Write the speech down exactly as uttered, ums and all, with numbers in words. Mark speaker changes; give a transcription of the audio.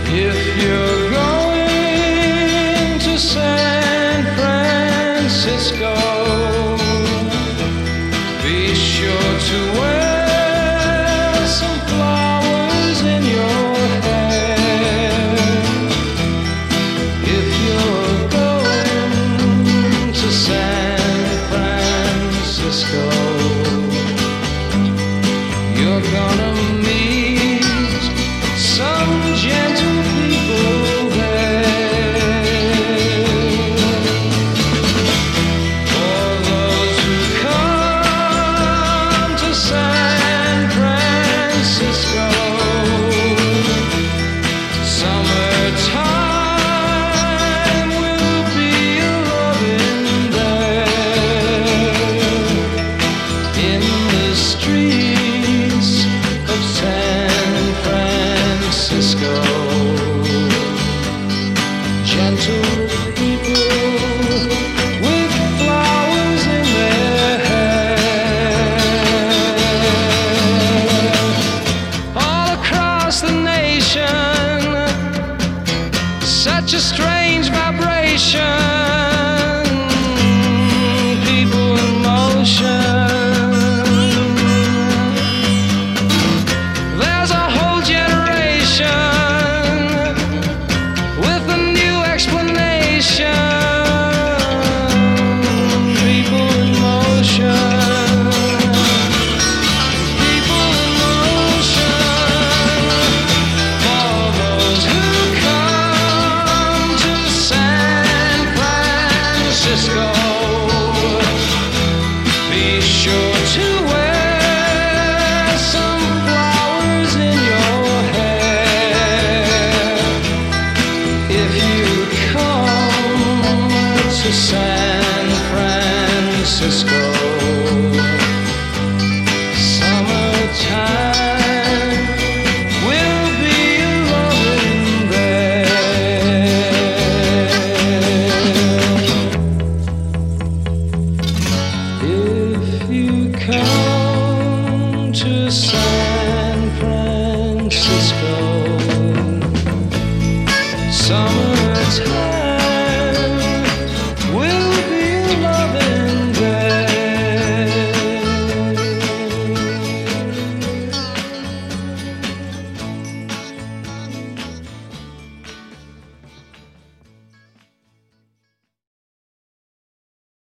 Speaker 1: If you're going to San Francisco, be sure to wear some flowers in your hair. If you're going to San Francisco, you're gonna meet some gentle people there. For those who come to San Francisco, summertime will be a-loving there. In the street